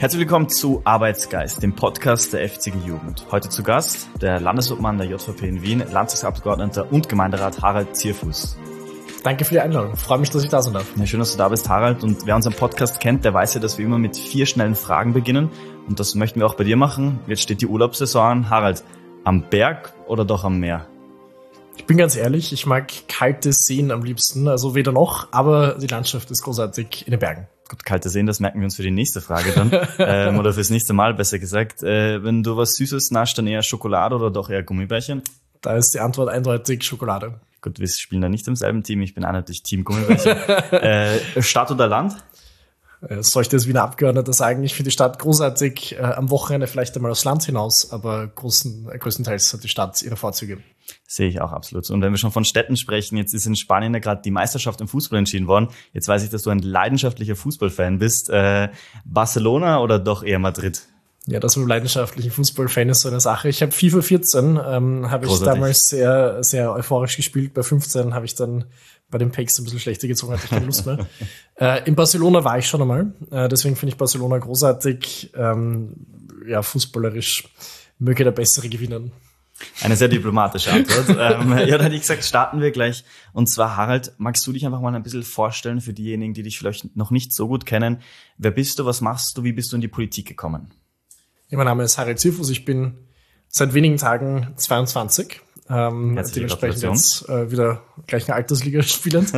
Herzlich willkommen zu Arbeitsgeist, dem Podcast der FCG Jugend. Heute zu Gast der Landesobmann der JVP in Wien, Landtagsabgeordneter und Gemeinderat Harald Zierfuß. Danke für die Einladung. Freue mich, dass ich da sein darf. Ja, schön, dass du da bist, Harald. Und wer unseren Podcast kennt, der weiß ja, dass wir immer mit 4 schnellen Fragen beginnen. Und das möchten wir auch bei dir machen. Jetzt steht die Urlaubssaison an. Harald, am Berg oder doch am Meer? Ich bin ganz ehrlich, ich mag kalte Seen am liebsten, also weder noch, aber die Landschaft ist großartig in den Bergen. Gut, kalte Seen, das merken wir uns für die nächste Frage dann. Oder fürs nächste Mal, besser gesagt. Wenn du was Süßes nascht, dann eher Schokolade oder doch eher Gummibärchen? Da ist die Antwort eindeutig Schokolade. Gut, wir spielen da nicht im selben Team. Ich bin eindeutig Team Gummibärchen. Stadt oder Land? Soll ich das Wiener Abgeordneter sagen? Ich finde die Stadt großartig. Am Wochenende vielleicht einmal aufs Land hinaus, aber größtenteils hat die Stadt ihre Vorzüge. Sehe ich auch absolut. Und wenn wir schon von Städten sprechen, jetzt ist in Spanien ja gerade die Meisterschaft im Fußball entschieden worden. Jetzt weiß ich, dass du ein leidenschaftlicher Fußballfan bist. Barcelona oder doch eher Madrid? Ja, das mit dem leidenschaftlichen Fußballfan ist so eine Sache. Ich habe FIFA 14, habe ich damals sehr, sehr euphorisch gespielt. Bei 15 habe ich dann bei den Packs ein bisschen schlechter gezogen, hatte ich keine Lust mehr. In Barcelona war ich schon einmal. Deswegen finde ich Barcelona großartig. Fußballerisch möge der Bessere gewinnen. Eine sehr diplomatische Antwort. Dann hätte ich gesagt, starten wir gleich. Und zwar, Harald, magst du dich einfach mal ein bisschen vorstellen für diejenigen, die dich vielleicht noch nicht so gut kennen? Wer bist du, was machst du, wie bist du in die Politik gekommen? Ja, mein Name ist Harald Zierfuß, ich bin seit wenigen Tagen 22. Dementsprechend jetzt wieder gleichen Altersliga spielend.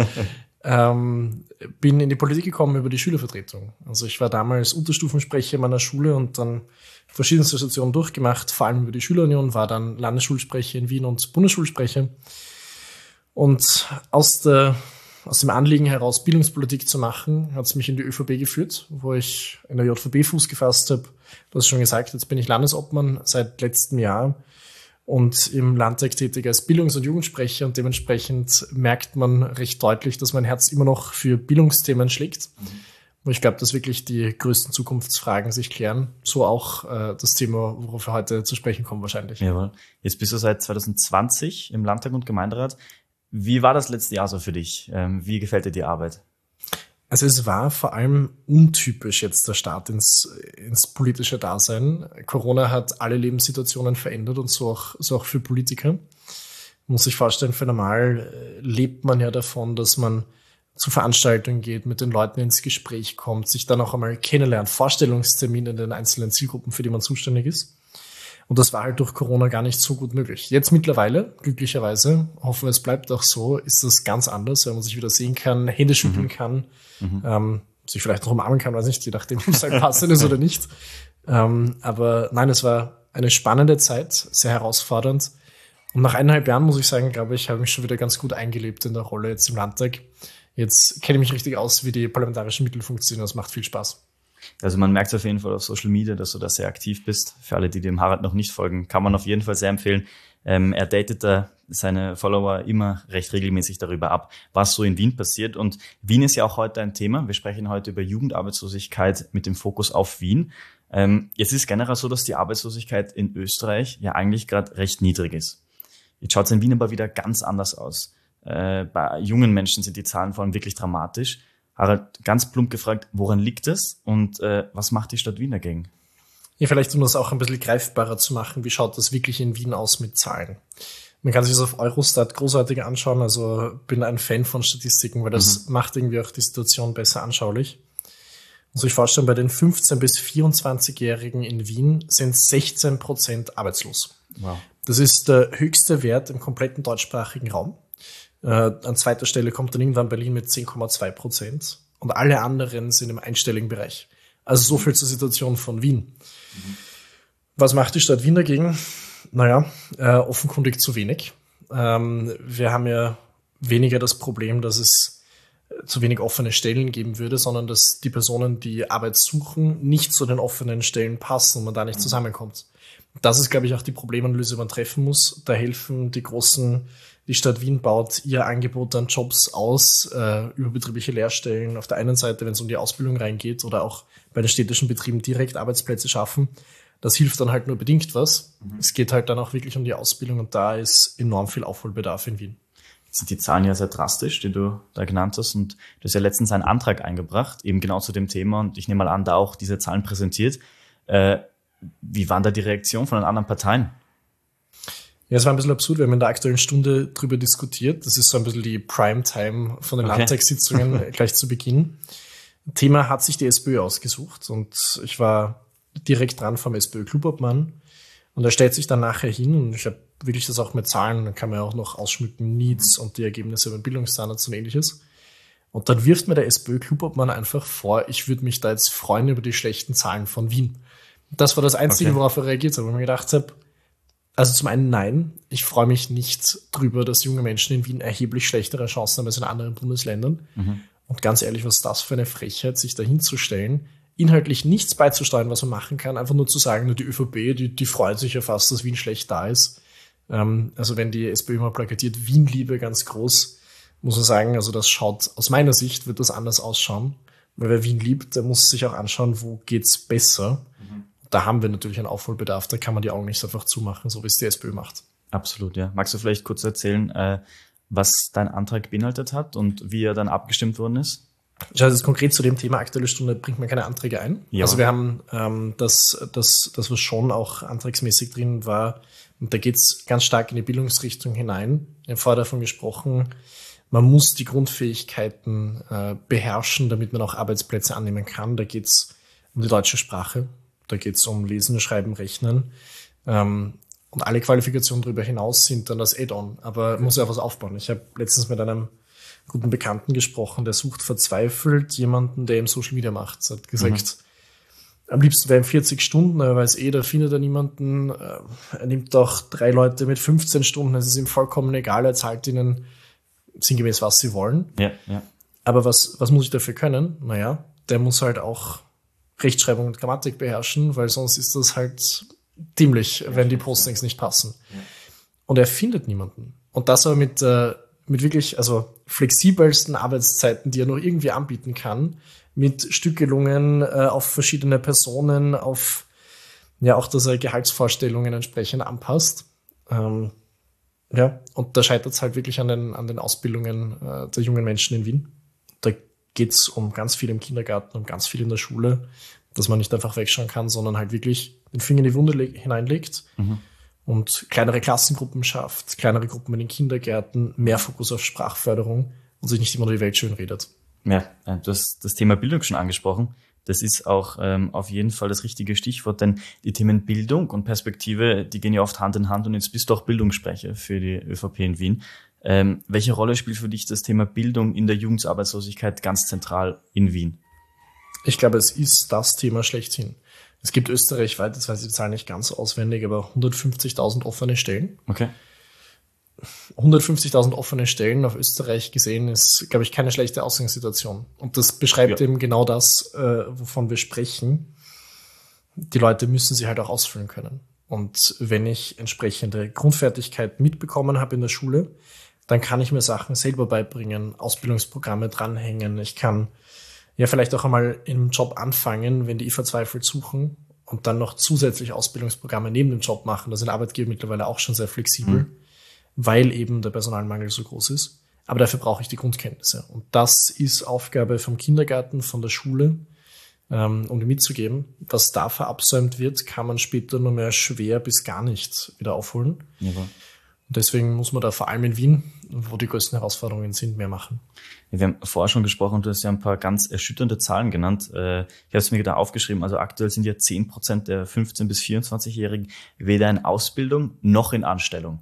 Bin in die Politik gekommen über die Schülervertretung. Also ich war damals Unterstufensprecher meiner Schule und dann verschiedenste Stationen durchgemacht, vor allem über die Schülerunion, war dann Landesschulsprecher in Wien und Bundesschulsprecher. Und aus dem Anliegen heraus, Bildungspolitik zu machen, hat es mich in die ÖVP geführt, wo ich in der JVP Fuß gefasst habe. Du hast schon gesagt, jetzt bin ich Landesobmann seit letztem Jahr und im Landtag tätig als Bildungs- und Jugendsprecher und dementsprechend merkt man recht deutlich, dass mein Herz immer noch für Bildungsthemen schlägt. Wo ich glaube, dass wirklich die größten Zukunftsfragen sich klären. So auch das Thema, worauf wir heute zu sprechen kommen wahrscheinlich. Jawohl. Jetzt bist du seit 2020 im Landtag und Gemeinderat. Wie war das letzte Jahr so für dich? Wie gefällt dir die Arbeit? Also es war vor allem untypisch jetzt der Start ins politische Dasein. Corona hat alle Lebenssituationen verändert und so auch für Politiker. Man muss sich vorstellen, für normal lebt man ja davon, dass man zu Veranstaltungen geht, mit den Leuten ins Gespräch kommt, sich dann auch einmal kennenlernt, Vorstellungstermine in den einzelnen Zielgruppen, für die man zuständig ist. Und das war halt durch Corona gar nicht so gut möglich. Jetzt mittlerweile, glücklicherweise, hoffen wir, es bleibt auch so, ist das ganz anders, weil man sich wieder sehen kann, Hände schütteln kann, sich vielleicht noch umarmen kann, weiß nicht, je nachdem, ob es halt passend ist oder nicht. Aber nein, es war eine spannende Zeit, sehr herausfordernd. Und nach 1,5 Jahren, muss ich sagen, glaube ich, habe ich mich schon wieder ganz gut eingelebt in der Rolle jetzt im Landtag. Jetzt kenne ich mich richtig aus, wie die parlamentarischen Mittel funktionieren. Das macht viel Spaß. Also man merkt auf jeden Fall auf Social Media, dass du da sehr aktiv bist. Für alle, die dem Harald noch nicht folgen, kann man auf jeden Fall sehr empfehlen. Er datet da seine Follower immer recht regelmäßig darüber ab, was so in Wien passiert. Und Wien ist ja auch heute ein Thema. Wir sprechen heute über Jugendarbeitslosigkeit mit dem Fokus auf Wien. Jetzt ist generell so, dass die Arbeitslosigkeit in Österreich ja eigentlich gerade recht niedrig ist. Jetzt schaut es in Wien aber wieder ganz anders aus. Bei jungen Menschen sind die Zahlen vor allem wirklich dramatisch. Harald, ganz plump gefragt, woran liegt es und was macht die Stadt Wien dagegen? Ja, vielleicht um das auch ein bisschen greifbarer zu machen, wie schaut das wirklich in Wien aus mit Zahlen? Man kann sich das auf Eurostat großartig anschauen, also bin ein Fan von Statistiken, weil das macht irgendwie auch die Situation besser anschaulich. Man muss sich vorstellen, bei den 15- bis 24-Jährigen in Wien sind 16% arbeitslos. Wow. Das ist der höchste Wert im kompletten deutschsprachigen Raum. An zweiter Stelle kommt dann irgendwann Berlin mit 10,2% und alle anderen sind im einstelligen Bereich. Also so viel zur Situation von Wien. Was macht die Stadt Wien dagegen? Naja, offenkundig zu wenig. Wir haben ja weniger das Problem, dass es zu wenig offene Stellen geben würde, sondern dass die Personen, die Arbeit suchen, nicht zu den offenen Stellen passen und man da nicht zusammenkommt. Das ist, glaube ich, auch die Problemanalyse, die man treffen muss. Da helfen die Stadt Wien baut ihr Angebot an Jobs aus, überbetriebliche Lehrstellen auf der einen Seite, wenn es um die Ausbildung reingeht, oder auch bei den städtischen Betrieben direkt Arbeitsplätze schaffen. Das hilft dann halt nur bedingt was. Es geht halt dann auch wirklich um die Ausbildung und da ist enorm viel Aufholbedarf in Wien. sind die Zahlen ja sehr drastisch, die du da genannt hast. Und du hast ja letztens einen Antrag eingebracht, eben genau zu dem Thema. Und ich nehme mal an, da auch diese Zahlen präsentiert. Wie waren da die Reaktionen von den anderen Parteien? Ja, es war ein bisschen absurd. Wir haben in der Aktuellen Stunde drüber diskutiert. Das ist so ein bisschen die Primetime von den Landtagssitzungen gleich zu Beginn. Thema hat sich die SPÖ ausgesucht und ich war direkt dran vom SPÖ-Klubobmann und er stellt sich dann nachher hin und ich habe wirklich das auch mit Zahlen, dann kann man ja auch noch ausschmücken, Needs und die Ergebnisse über Bildungsstandards und ähnliches. Und dann wirft mir der SPÖ-Klubobmann einfach vor, ich würde mich da jetzt freuen über die schlechten Zahlen von Wien. Das war das Einzige, worauf er reagiert hat, wo ich mir gedacht habe, also zum einen nein, ich freue mich nicht drüber, dass junge Menschen in Wien erheblich schlechtere Chancen haben als in anderen Bundesländern. Und ganz ehrlich, was ist das für eine Frechheit, sich da hinzustellen, inhaltlich nichts beizusteuern, was man machen kann, einfach nur zu sagen, nur die ÖVP, die freut sich ja fast, dass Wien schlecht da ist. Also wenn die SPÖ mal plakatiert, Wien-Liebe ganz groß, muss man sagen, also das schaut, aus meiner Sicht wird das anders ausschauen. Weil wer Wien liebt, der muss sich auch anschauen, wo geht's besser. Da haben wir natürlich einen Aufholbedarf, da kann man die Augen nicht einfach zumachen, so wie es die SPÖ macht. Absolut, ja. Magst du vielleicht kurz erzählen, was dein Antrag beinhaltet hat und wie er dann abgestimmt worden ist? Also jetzt konkret zu dem Thema Aktuelle Stunde bringt man keine Anträge ein. Ja. Also wir haben das, was schon auch antragsmäßig drin war, und da geht's ganz stark in die Bildungsrichtung hinein. Ich habe vorher davon gesprochen, man muss die Grundfähigkeiten beherrschen, damit man auch Arbeitsplätze annehmen kann. Da geht's um die deutsche Sprache, da geht's um Lesen, Schreiben, Rechnen. Und alle Qualifikationen darüber hinaus sind dann das Add-on. Aber man muss ja was aufbauen. Ich habe letztens mit einem guten Bekannten gesprochen, der sucht verzweifelt jemanden, der ihm Social Media macht. Er hat gesagt, am liebsten wäre ihm 40 Stunden, er weiß da findet er niemanden. Er nimmt auch 3 Leute mit 15 Stunden, es ist ihm vollkommen egal, er zahlt ihnen sinngemäß, was sie wollen. Ja. Aber was muss ich dafür können? Naja, der muss halt auch Rechtschreibung und Grammatik beherrschen, weil sonst ist das halt dämlich, wenn die Postings nicht passen. Ja. Und er findet niemanden. Und das aber mit wirklich, also flexibelsten Arbeitszeiten, die er noch irgendwie anbieten kann, mit Stückelungen auf verschiedene Personen, auf, ja, auch, dass er Gehaltsvorstellungen entsprechend anpasst. Und da scheitert es halt wirklich an den Ausbildungen der jungen Menschen in Wien. Da geht's um ganz viel im Kindergarten, um ganz viel in der Schule, dass man nicht einfach wegschauen kann, sondern halt wirklich den Finger in die Wunde hineinlegt und kleinere Klassengruppen schafft, kleinere Gruppen in den Kindergärten, mehr Fokus auf Sprachförderung und sich nicht immer nur die Welt schön redet. Ja, du hast das Thema Bildung schon angesprochen. Das ist auch auf jeden Fall das richtige Stichwort, denn die Themen Bildung und Perspektive, die gehen ja oft Hand in Hand und jetzt bist du auch Bildungssprecher für die ÖVP in Wien. Welche Rolle spielt für dich das Thema Bildung in der Jugendarbeitslosigkeit ganz zentral in Wien? Ich glaube, es ist das Thema schlechthin. Es gibt österreichweit, das weiß ich die Zahl nicht ganz auswendig, aber 150.000 offene Stellen. Okay. 150.000 offene Stellen auf Österreich gesehen ist, glaube ich, keine schlechte Ausgangssituation. Und das beschreibt eben genau das, wovon wir sprechen. Die Leute müssen sie halt auch ausfüllen können. Und wenn ich entsprechende Grundfertigkeiten mitbekommen habe in der Schule, dann kann ich mir Sachen selber beibringen, Ausbildungsprogramme dranhängen. Ich kann ja vielleicht auch einmal im Job anfangen, wenn die verzweifelt suchen und dann noch zusätzlich Ausbildungsprogramme neben dem Job machen. Da sind Arbeitgeber mittlerweile auch schon sehr flexibel, weil eben der Personalmangel so groß ist. Aber dafür brauche ich die Grundkenntnisse. Und das ist Aufgabe vom Kindergarten, von der Schule, um die mitzugeben. Was da verabsäumt wird, kann man später nur mehr schwer bis gar nicht wieder aufholen. Ja. Und deswegen muss man da vor allem in Wien, wo die größten Herausforderungen sind, mehr machen. Ja, wir haben vorher schon gesprochen, du hast ja ein paar ganz erschütternde Zahlen genannt. Ich habe es mir da aufgeschrieben. Also aktuell sind ja 10% der 15- bis 24-Jährigen weder in Ausbildung noch in Anstellung.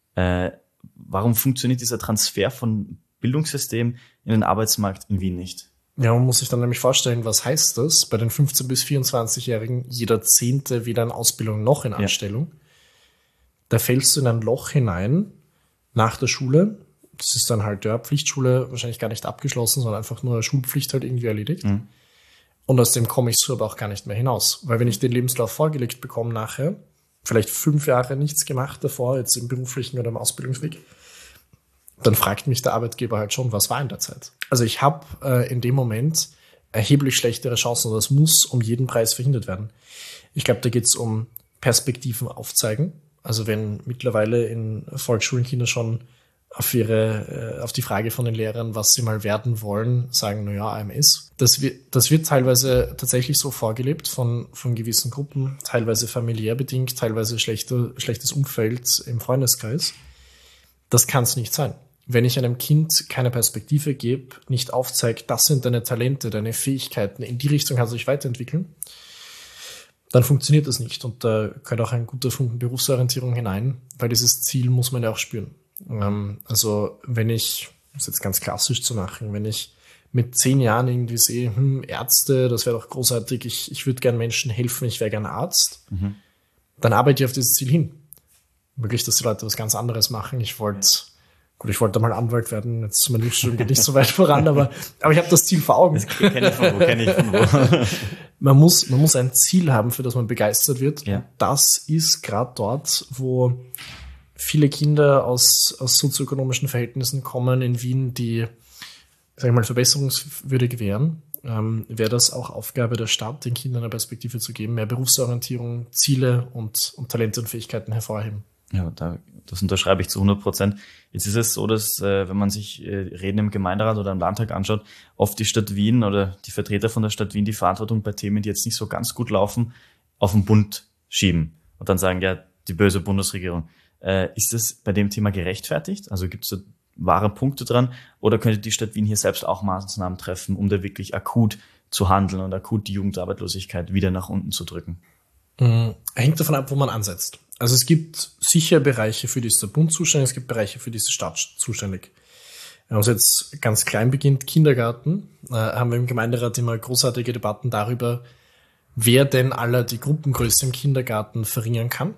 Warum funktioniert dieser Transfer von Bildungssystem in den Arbeitsmarkt in Wien nicht? Ja, man muss sich dann nämlich vorstellen, was heißt das? Bei den 15- bis 24-Jährigen jeder 10. weder in Ausbildung noch in Anstellung. Ja. Da fällst du in ein Loch hinein nach der Schule. Das ist dann halt, Pflichtschule wahrscheinlich gar nicht abgeschlossen, sondern einfach nur Schulpflicht halt irgendwie erledigt. Und aus dem komme ich so aber auch gar nicht mehr hinaus. Weil wenn ich den Lebenslauf vorgelegt bekomme nachher, vielleicht 5 Jahre nichts gemacht davor, jetzt im beruflichen oder im Ausbildungsweg, dann fragt mich der Arbeitgeber halt schon, was war in der Zeit? Also ich habe in dem Moment erheblich schlechtere Chancen und das muss um jeden Preis verhindert werden. Ich glaube, da geht es um Perspektiven aufzeigen. Also wenn mittlerweile in Volksschulen Kinder schon auf die Frage von den Lehrern, was sie mal werden wollen, sagen, naja, AMS. Das wird teilweise tatsächlich so vorgelebt von gewissen Gruppen, teilweise familiär bedingt, teilweise schlechtes Umfeld im Freundeskreis. Das kann es nicht sein. Wenn ich einem Kind keine Perspektive gebe, nicht aufzeige, das sind deine Talente, deine Fähigkeiten, in die Richtung kannst du dich weiterentwickeln, dann funktioniert das nicht. Und da gehört auch ein guter Funken Berufsorientierung hinein, weil dieses Ziel muss man ja auch spüren. Also wenn ich, das ist jetzt ganz klassisch zu machen, wenn ich mit 10 Jahren irgendwie sehe, Ärzte, das wäre doch großartig, ich würde gern Menschen helfen, ich wäre gern Arzt, dann arbeite ich auf dieses Ziel hin. Möglich, dass die Leute was ganz anderes machen. Ich wollte mal Anwalt werden, jetzt mein Berufsstudium geht nicht so weit voran, aber ich habe das Ziel vor Augen. Das kenne ich von wo. Man muss ein Ziel haben, für das man begeistert wird. Ja. Und das ist gerade dort, wo viele Kinder aus sozioökonomischen Verhältnissen kommen in Wien, die, sag ich mal, verbesserungswürdig wären. Wäre das auch Aufgabe der Stadt, den Kindern eine Perspektive zu geben, mehr Berufsorientierung, Ziele und Talente und Fähigkeiten hervorheben. Ja, das unterschreibe ich zu 100%. Jetzt ist es so, dass wenn man sich Reden im Gemeinderat oder im Landtag anschaut, oft die Stadt Wien oder die Vertreter von der Stadt Wien die Verantwortung bei Themen, die jetzt nicht so ganz gut laufen, auf den Bund schieben und dann sagen, ja, die böse Bundesregierung. Ist das bei dem Thema gerechtfertigt? Also gibt es da wahre Punkte dran? Oder könnte die Stadt Wien hier selbst auch Maßnahmen treffen, um da wirklich akut zu handeln und akut die Jugendarbeitslosigkeit wieder nach unten zu drücken? Hängt davon ab, wo man ansetzt. Also es gibt sicher Bereiche, für die ist der Bund zuständig, es gibt Bereiche, für die ist die Stadt zuständig. Wenn man jetzt ganz klein beginnt, Kindergarten, haben wir im Gemeinderat immer großartige Debatten darüber, wer denn aller die Gruppengröße im Kindergarten verringern kann.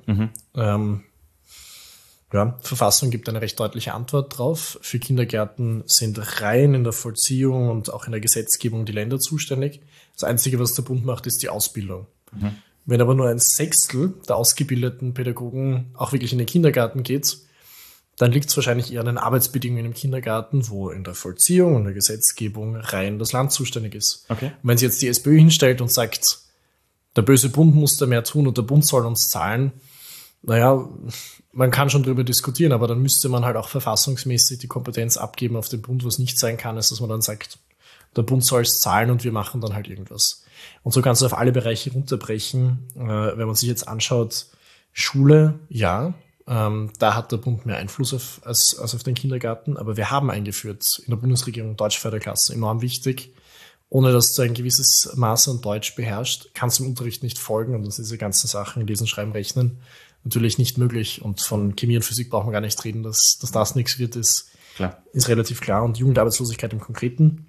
Verfassung gibt eine recht deutliche Antwort drauf. Für Kindergärten sind rein in der Vollziehung und auch in der Gesetzgebung die Länder zuständig. Das Einzige, was der Bund macht, ist die Ausbildung. Wenn aber nur 1/6 der ausgebildeten Pädagogen auch wirklich in den Kindergarten geht, dann liegt es wahrscheinlich eher an den Arbeitsbedingungen im Kindergarten, wo in der Vollziehung und der Gesetzgebung rein das Land zuständig ist. Okay. Und wenn sich jetzt die SPÖ hinstellt und sagt, der böse Bund muss da mehr tun und der Bund soll uns zahlen, naja, man kann schon darüber diskutieren, aber dann müsste man halt auch verfassungsmäßig die Kompetenz abgeben auf den Bund, was nicht sein kann, ist, dass man dann sagt, der Bund soll es zahlen und wir machen dann halt irgendwas. Und so kannst du auf alle Bereiche runterbrechen. Wenn man sich jetzt anschaut, Schule, ja, da hat der Bund mehr Einfluss als auf den Kindergarten, aber wir haben eingeführt in der Bundesregierung Deutschförderklassen, enorm wichtig. Ohne dass du ein gewisses Maß an Deutsch beherrschst, kannst du im Unterricht nicht folgen und diese ganzen Sachen, Lesen, Schreiben, Rechnen, natürlich nicht möglich. Und von Chemie und Physik brauchen wir gar nicht reden, dass das nichts wird, ist relativ klar. Und Jugendarbeitslosigkeit im Konkreten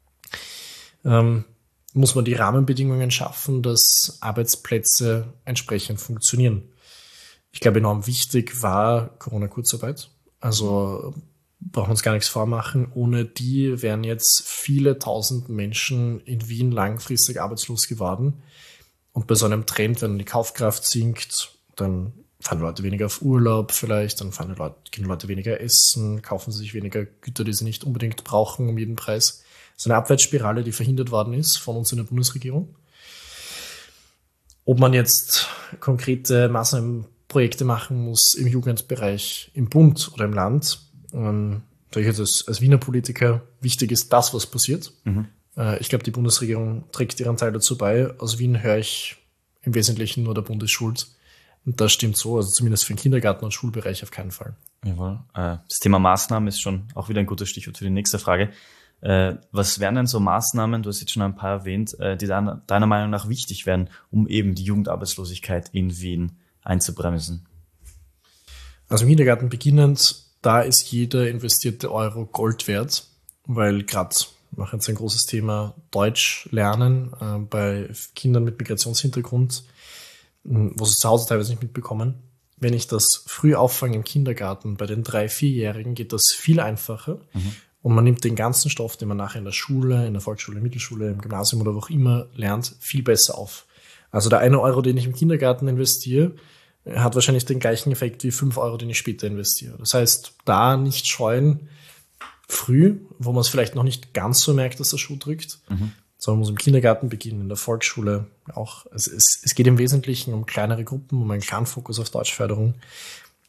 muss man die Rahmenbedingungen schaffen, dass Arbeitsplätze entsprechend funktionieren. Ich glaube, enorm wichtig war Corona-Kurzarbeit. Also brauchen wir uns gar nichts vormachen. Ohne die wären jetzt viele tausend Menschen in Wien langfristig arbeitslos geworden. Und bei so einem Trend, wenn die Kaufkraft sinkt, dann fahren Leute weniger auf Urlaub vielleicht, dann gehen Leute weniger essen, kaufen sie sich weniger Güter, die sie nicht unbedingt brauchen, um jeden Preis. So eine Abwärtsspirale, die verhindert worden ist von uns in der Bundesregierung. Ob man jetzt konkrete Maßnahmenprojekte machen muss im Jugendbereich, im Bund oder im Land, sage ich jetzt als Wiener Politiker, wichtig ist das, was passiert. Ich glaube, die Bundesregierung trägt ihren Teil dazu bei. Aus Wien höre ich im Wesentlichen nur, der Bund ist schuld. Und das stimmt so, also zumindest für den Kindergarten- und Schulbereich auf keinen Fall. Jawohl. Das Thema Maßnahmen ist schon auch wieder ein gutes Stichwort für die nächste Frage. Was wären denn so Maßnahmen, du hast jetzt schon ein paar erwähnt, die deiner Meinung nach wichtig wären, um eben die Jugendarbeitslosigkeit in Wien einzubremsen? Also im Kindergarten beginnend, da ist jeder investierte Euro Gold wert, weil gerade, wir machen jetzt ein großes Thema Deutsch lernen bei Kindern mit Migrationshintergrund, wo sie zu Hause teilweise nicht mitbekommen. Wenn ich das früh auffange im Kindergarten, bei den 3-, 4-Jährigen geht das viel einfacher. Und man nimmt den ganzen Stoff, den man nachher in der Schule, in der Volksschule, Mittelschule, im Gymnasium oder wo auch immer lernt, viel besser auf. Also der 1 Euro, den ich im Kindergarten investiere, hat wahrscheinlich den gleichen Effekt wie 5 Euro, den ich später investiere. Das heißt, da nicht scheuen, früh, wo man es vielleicht noch nicht ganz so merkt, dass der Schuh drückt, sondern man muss im Kindergarten beginnen, in der Volksschule auch. Es geht im Wesentlichen um kleinere Gruppen, um einen klaren Fokus auf Deutschförderung.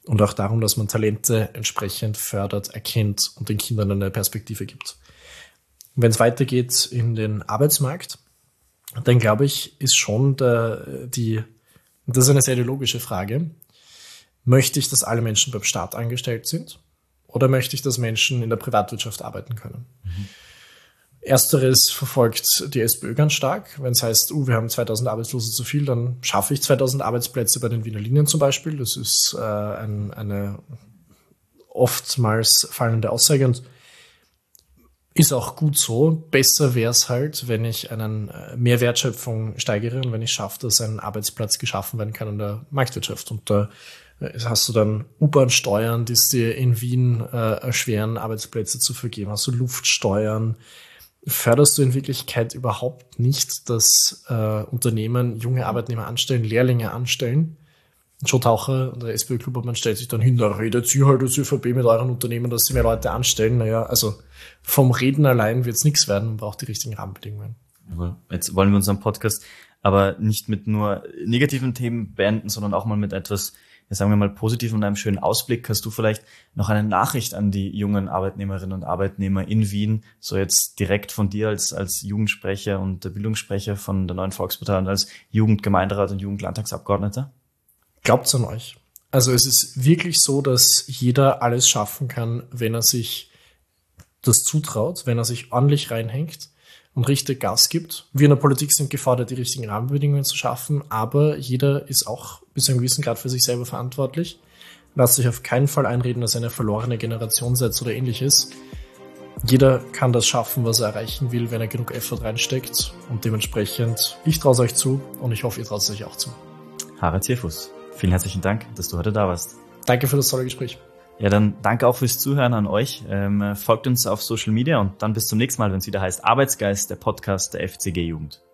und auch darum, dass man Talente entsprechend fördert, erkennt und den Kindern eine Perspektive gibt. Wenn es weitergeht in den Arbeitsmarkt, dann glaube ich, ist schon das ist eine sehr ideologische Frage. Möchte ich, dass alle Menschen beim Staat angestellt sind? Oder möchte ich, dass Menschen in der Privatwirtschaft arbeiten können? Ersteres verfolgt die SPÖ ganz stark. Wenn es heißt, wir haben 2000 Arbeitslose zu viel, dann schaffe ich 2000 Arbeitsplätze bei den Wiener Linien zum Beispiel. Das ist eine oftmals fallende Aussage und ist auch gut so. Besser wäre es halt, wenn ich mehr Wertschöpfung steigere und wenn ich schaffe, dass ein Arbeitsplatz geschaffen werden kann in der Marktwirtschaft. Und da hast du dann U-Bahn-Steuern, die es dir in Wien erschweren, Arbeitsplätze zu vergeben. Hast du Luftsteuern? Förderst du in Wirklichkeit überhaupt nicht, dass Unternehmen junge Arbeitnehmer anstellen, Lehrlinge anstellen? Joe Taucher, der SPÖ-Club, man stellt sich dann hin, da redet ihr halt als ÖVP mit euren Unternehmen, dass sie mehr Leute anstellen. Naja, also vom Reden allein wird es nichts werden, man braucht die richtigen Rahmenbedingungen. Jetzt wollen wir unseren Podcast aber nicht mit nur negativen Themen beenden, sondern auch mal mit etwas, sagen wir mal, positiv und einem schönen Ausblick. Hast du vielleicht noch eine Nachricht an die jungen Arbeitnehmerinnen und Arbeitnehmer in Wien, so jetzt direkt von dir als Jugendsprecher und Bildungssprecher von der Neuen Volkspartei und als Jugendgemeinderat und Jugendlandtagsabgeordneter? Glaubt's an euch. Also es ist wirklich so, dass jeder alles schaffen kann, wenn er sich das zutraut, wenn er sich ordentlich reinhängt und richtig Gas gibt. Wir in der Politik sind gefordert, die richtigen Rahmenbedingungen zu schaffen, aber jeder ist auch bis zu einem gewissen Grad für sich selber verantwortlich. Lasst euch auf keinen Fall einreden, dass ihr eine verlorene Generation seid oder ähnliches. Jeder kann das schaffen, was er erreichen will, wenn er genug Effort reinsteckt und dementsprechend, ich traue es euch zu und ich hoffe, ihr traut es euch auch zu. Harald Zierfuss, vielen herzlichen Dank, dass du heute da warst. Danke für das tolle Gespräch. Ja, dann danke auch fürs Zuhören an euch. Folgt uns auf Social Media und dann bis zum nächsten Mal, wenn es wieder heißt Arbeitsgeist, der Podcast der FCG Jugend.